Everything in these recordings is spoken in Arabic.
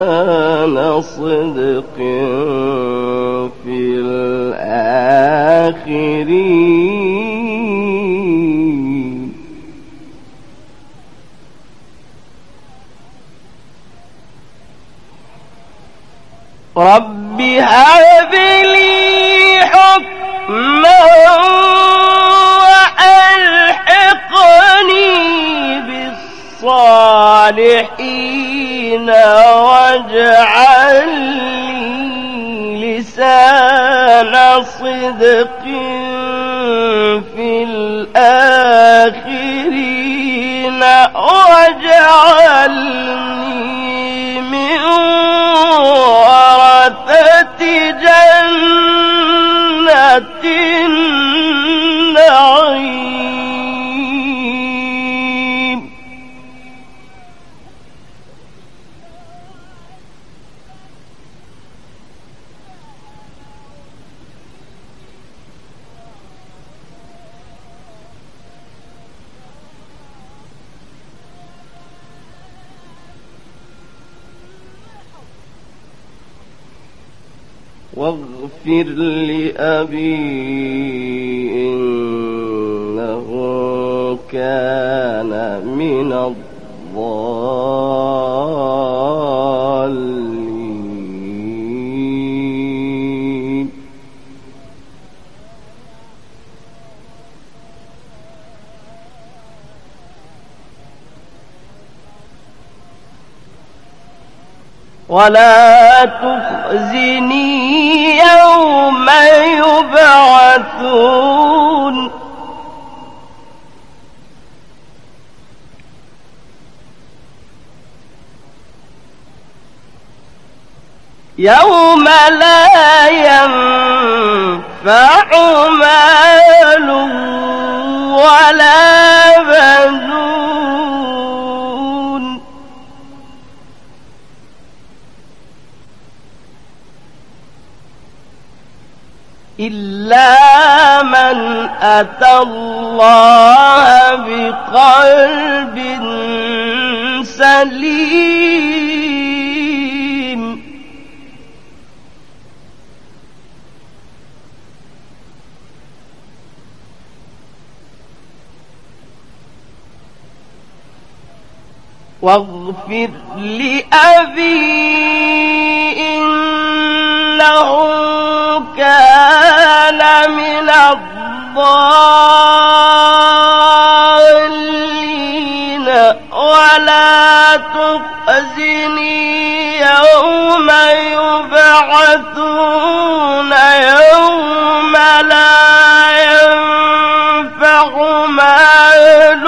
صدق في الآخرين. رب هب لي حكما وألحقني بالصالحين واجعل لي لسان صدق في الآخرين واجعلني من ورثة جنة النعيم. واغفر لأبي إنه كان من الضالين. ولا تخزني يوم يبعثون يوم لا ينفع مال ولا بنون إلا من أتى الله بقلب سليم. واغفر لأبي إنه كان من الضالين ولا تخزني يوم يبعثون يوم لا ينفع مال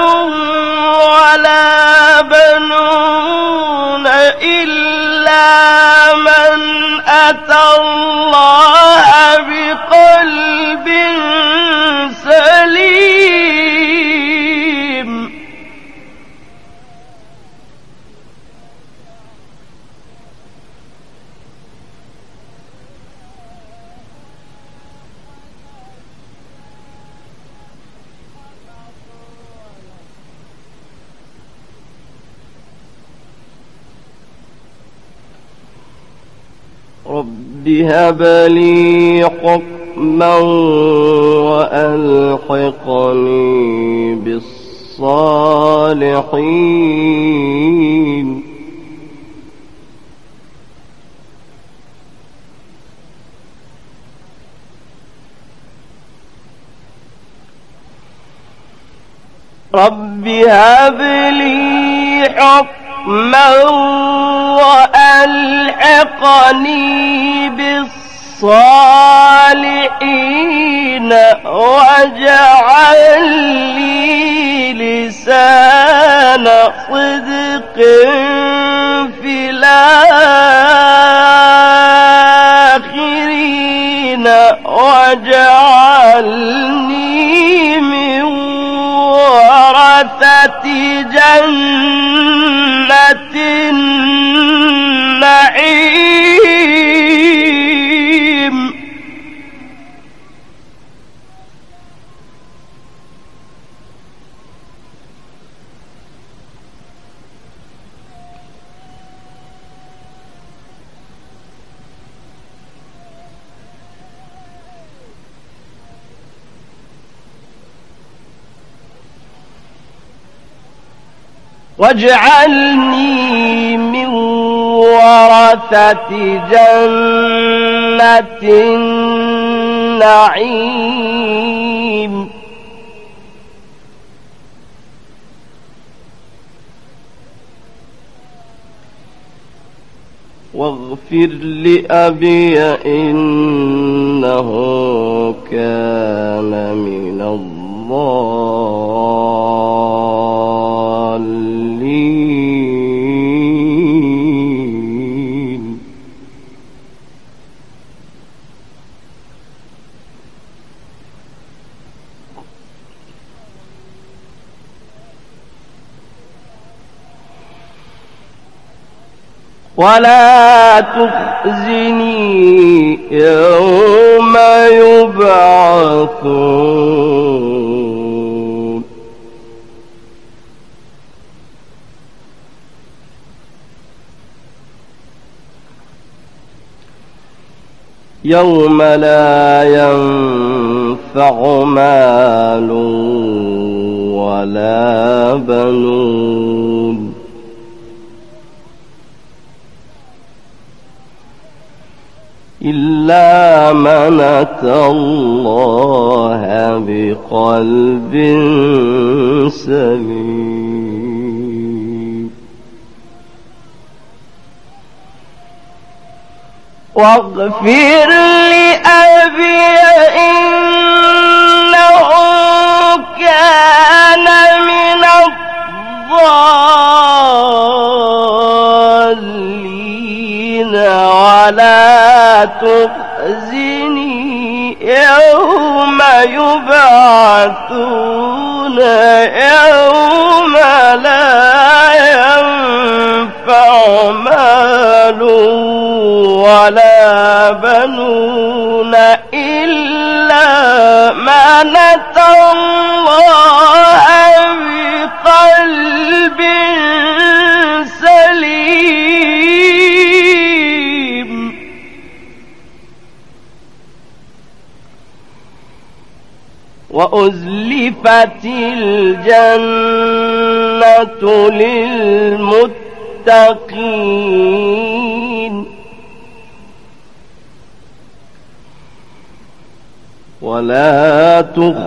ولا بنون إلا من أتى الله بقلب سليم. رب هب لي حكما وألحقني بالصالحين. رب هب لي حكما وألحقني بالصالحين واجعل لي لسان صدق في الآخرين واجعلني من ورثة جنة النعيم. واجعلني من ورثة جنة النعيم واغفر لأبي إنه كان من الضالين ولا تخزني يوم يبعثون يوم لا ينفع مال ولا بنون إلا من أتى الله بقلب سليم واغفر لأبي إنه كان من الضالين ولا تخزني يوم يبعثون يوم لا ينفع مال ولا بنون إلا من أتى الله بقلب سليم وأزلفت الجنة للمتقين ولا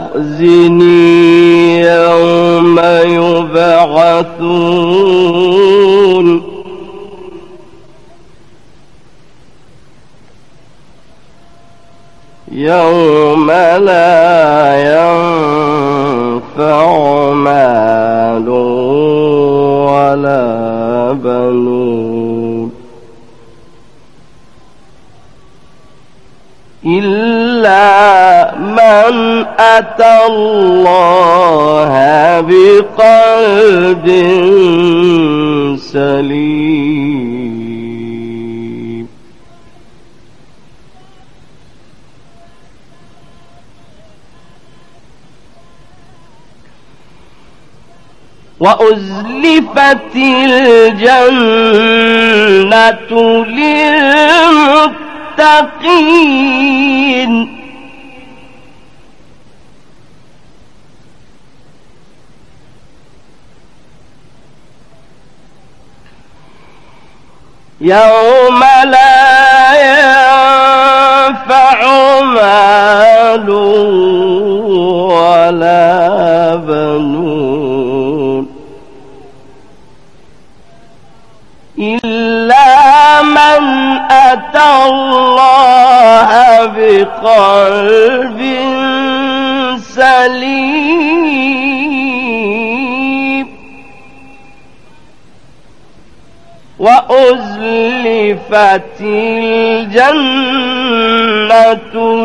تخزني يوم يبعثون يوم لا ينفع مال ولا بنون إلا من أتى الله بقلب سليم وأزلفت الجنة للمتقين يوم لا ينفع مال ولا بنون إلا من أتى الله بقلب سليم وأزلفت الجنة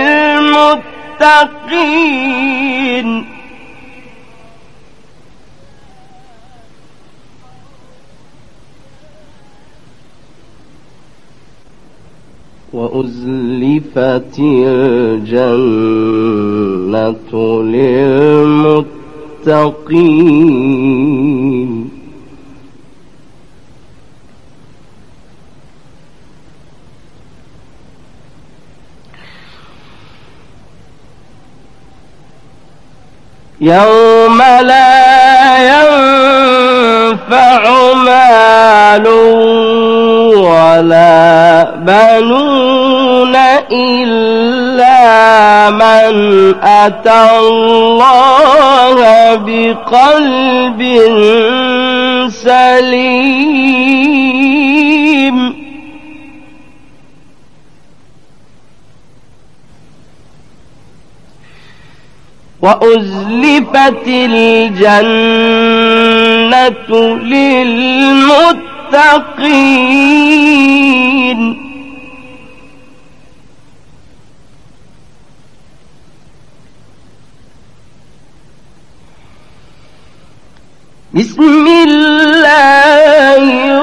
للمتقين وأزلفت الجنة للمتقين يوم لا ينفع مال ولا بنون إلا من أتى الله بقلب سليم وأزلفت الجنة للمتقين بسم الله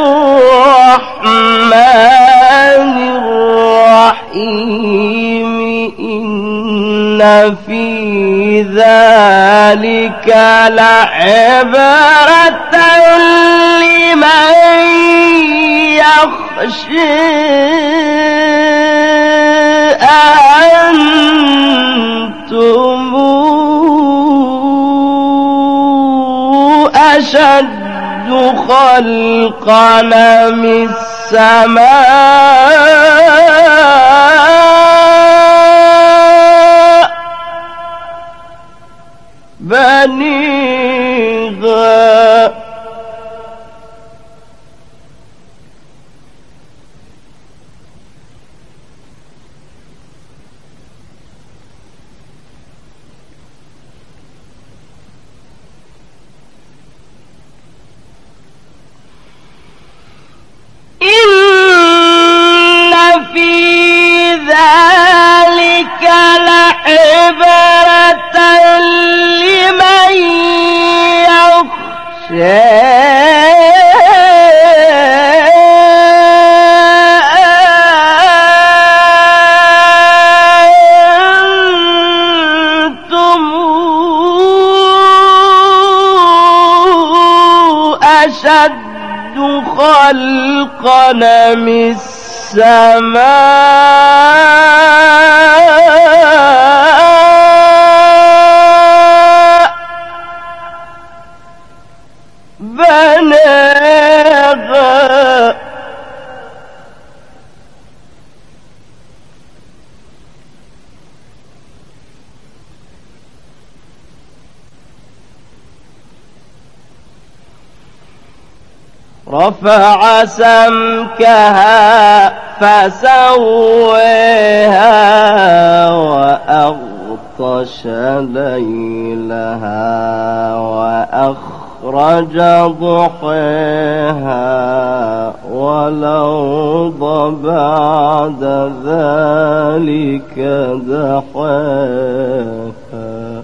الرحمن الرحيم إن في ذلك لعبرة لمن يخشى أنتم أشد خلقا من السماء بنيها إن في ذلك لعبرة لمن يخشى أشد خلقا من السماء بناها رفع سمكها فسويها وأغطش ليلها وأخرج ضحيها والأرض بعد ذلك دحاها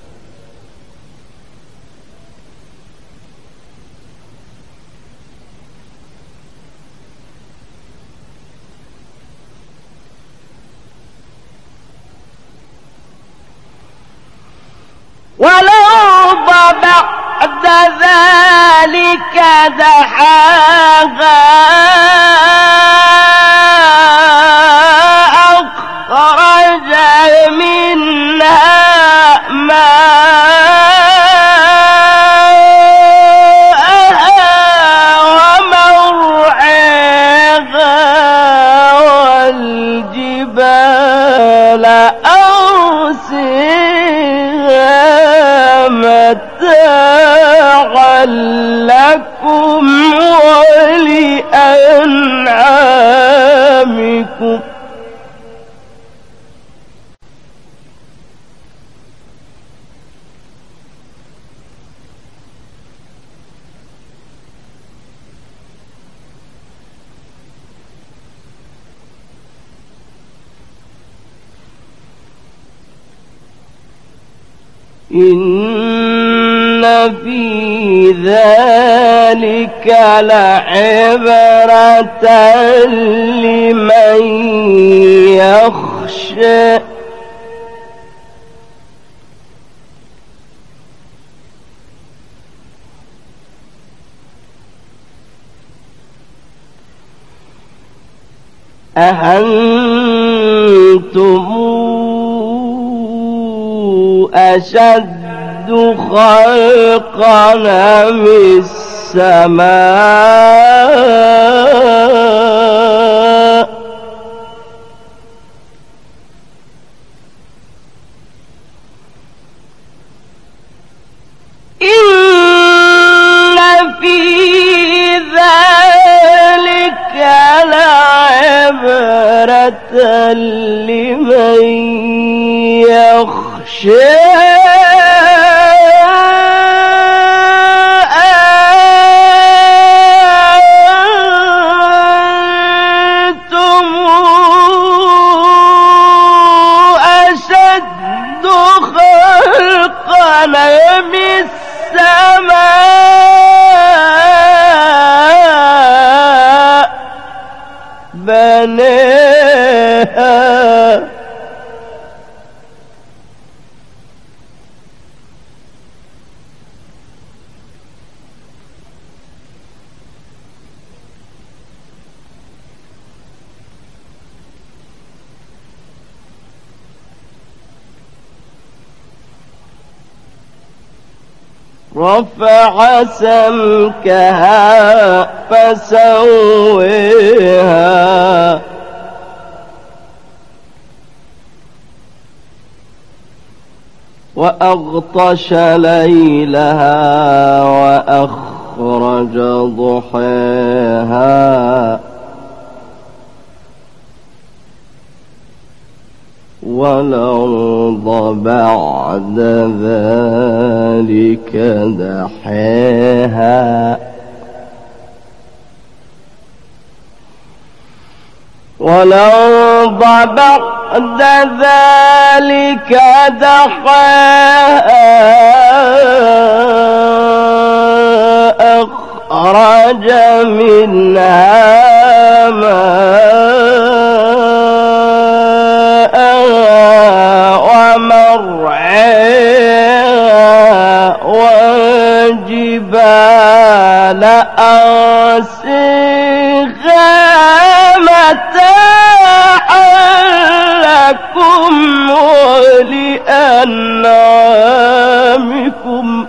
والأرض بعد ذلك دحاها أخرج منها ماءها ومرعاها والجبال أرسلها متاعا لكم ولأنعامكم إن في ذلك لعبرة لمن يخشى أأنتم أشد خلقا من السماء إن في ذلك لعبرة لمن يخشى أم السماء بناها رفع سمكها فسويها وأغطش ليلها وأخرج ضحاها والأرض بعد ذلك دحاها والأرض بعد ذلك دحاها أخرج منها ماءها ومرعاها والجبال أرساها متاعا لكم ولأنعامكم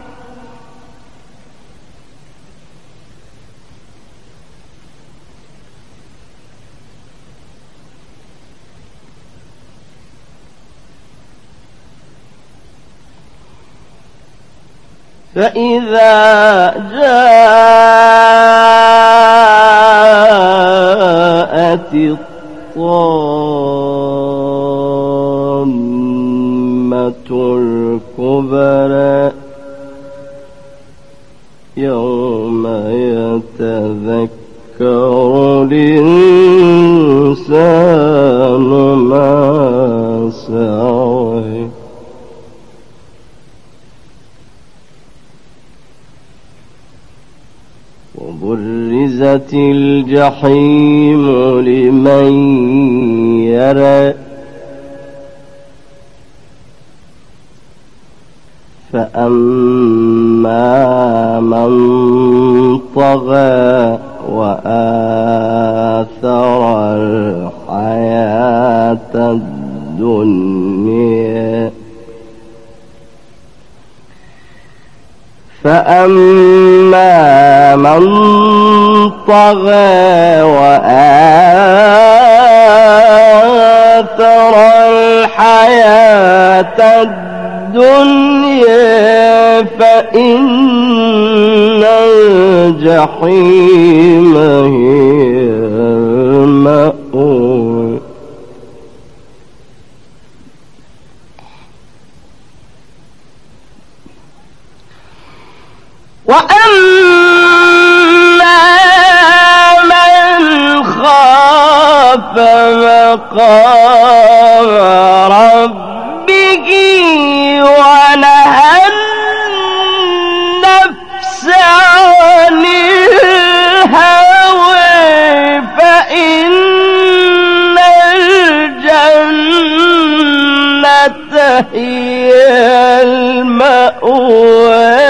فإذا جاءت الطامة الكبرى يوم يتذكر الإنسان ما سعى وبرزت الجحيم لمن يرى فأما من طغى وآثر الحياة الدنيا فأما من طغى وآثر الحياة الدنيا فإن الجحيم هي المأوى وأما من خاف مقام ربه ونهى النفس عن الهوى فإن الجنة هي المأوى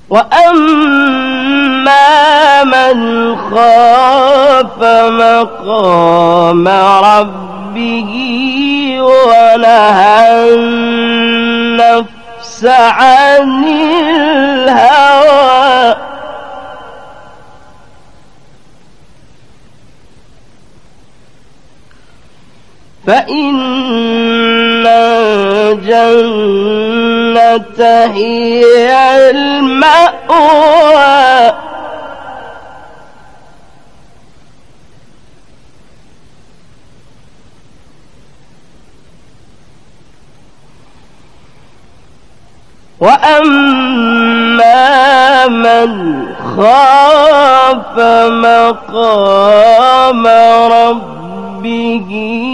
وأما من خاف مقام ربه ونهى النفس عن الهوى فإن الجنة هي المأوى وأما من خاف مقام ربه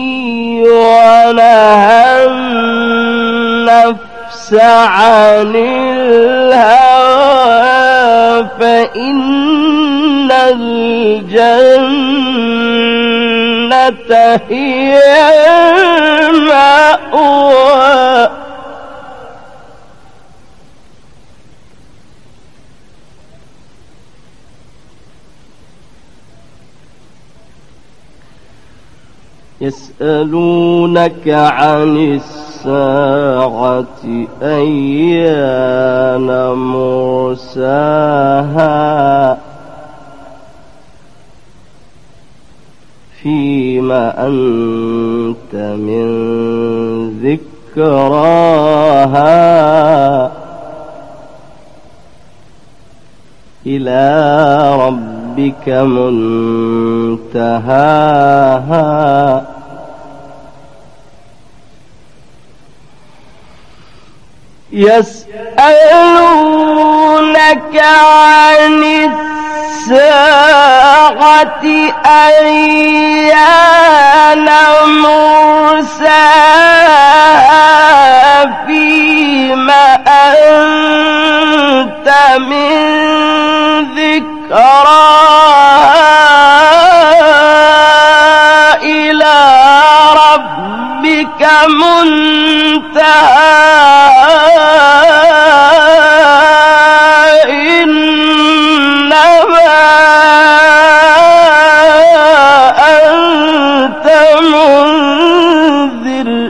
ونهى النفس عن الهوى فإن الجنة هي المأوى يسألونك عن الساعة أيان مرساها فيما أنت من ذكراها إلى ربك منتهاها يسألونك عن الساعة أيان مرساها فيما أنت من ذكراها إلى ربك منتهاها إنما أنت منذر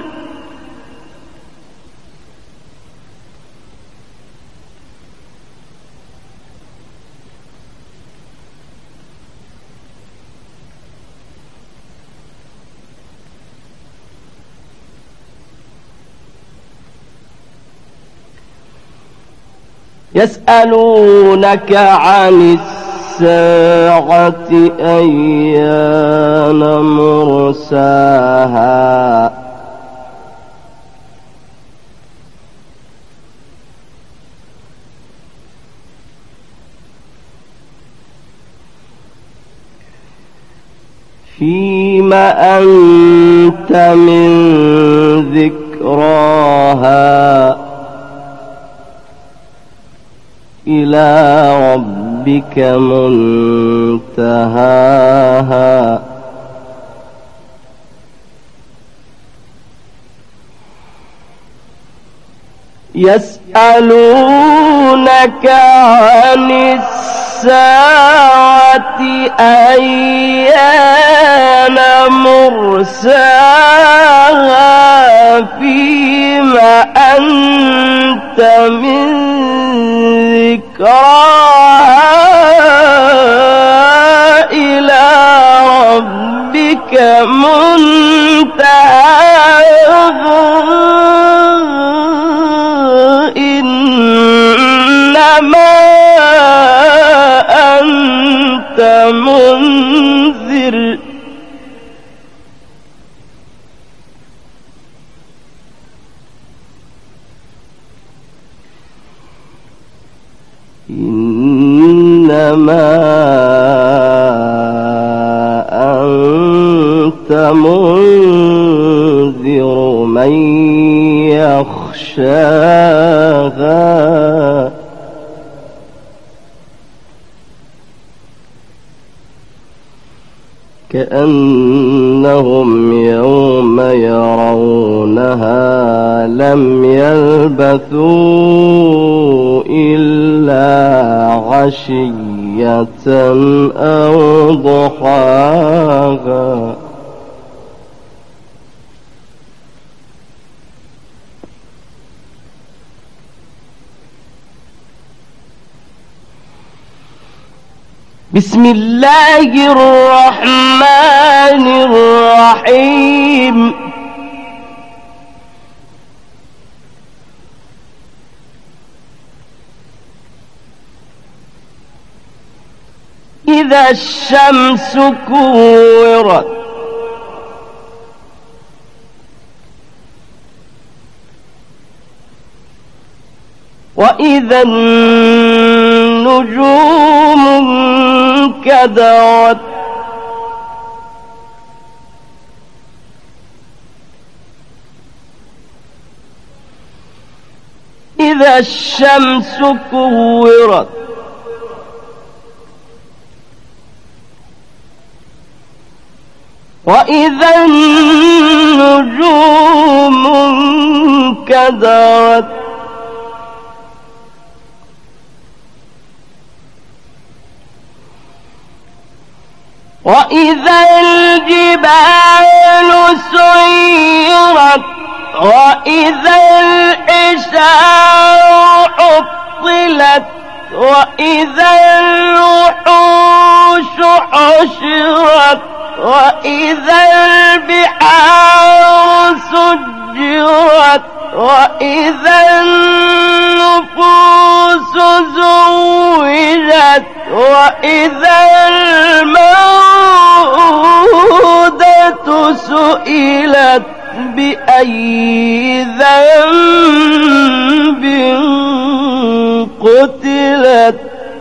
يسألونك عن الساعة أيان مرساها فيما أنت من ذكراها إلى ربك منتهاها يسألونك عن الساعة أيان مرساها فيما أنت من ذكراها إلى ربك منتهاها إنما أنت منذر إنما أنت منذر من يخشاها كأنهم يوم يرونها لم يلبثوا إلا عشية أو ضحاها بسم الله الرحمن الرحيم إذا الشمس كورت وإذا النجوم انكدرت إذا الشمس كورت وإذا النجوم انكدرت وإذا الجبال سيرت وإذا العشار عطلت وإذا الوحوش حشرت وإذا البحار سجرت وإذا النفوس زوجت وإذا الموءودة سئلت بأي ذنب قتلت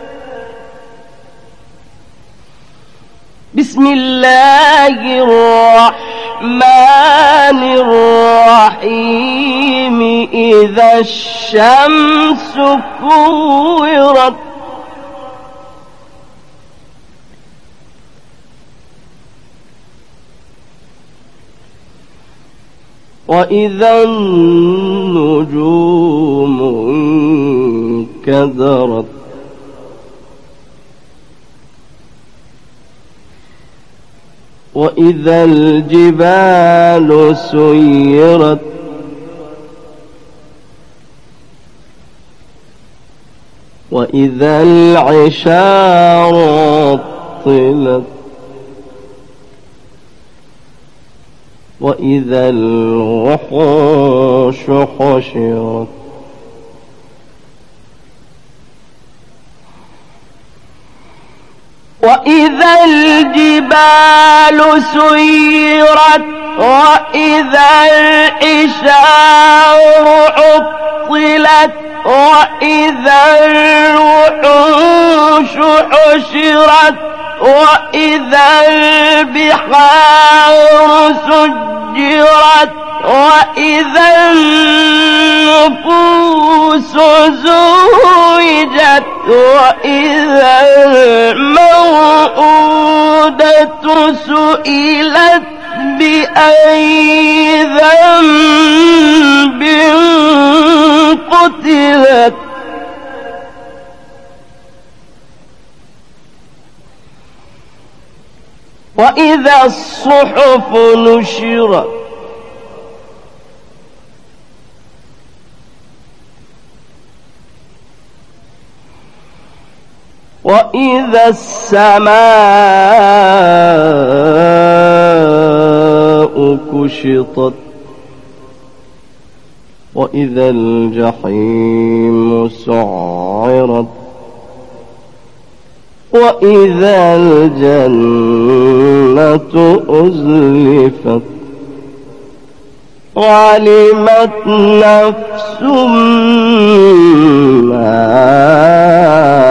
بسم الله الرحمن الرحيم إذا الشمس كورت وإذا النجوم انكدرت وإذا الجبال سيرت وإذا العشار عطلت وإذا الوحوش حشرت وإذا الجبال سيرت وإذا العشار عطلت وإذا الوحوش حشرت وإذا البحار سجرت وإذا النفوس زوجت وإذا الموءودة سئلت بأي ذنب قتلت وإذا الصحف نشرت وإذا السماء كشطت وإذا الجحيم سعرت وإذا الجنة أزلفت علمت نفس ما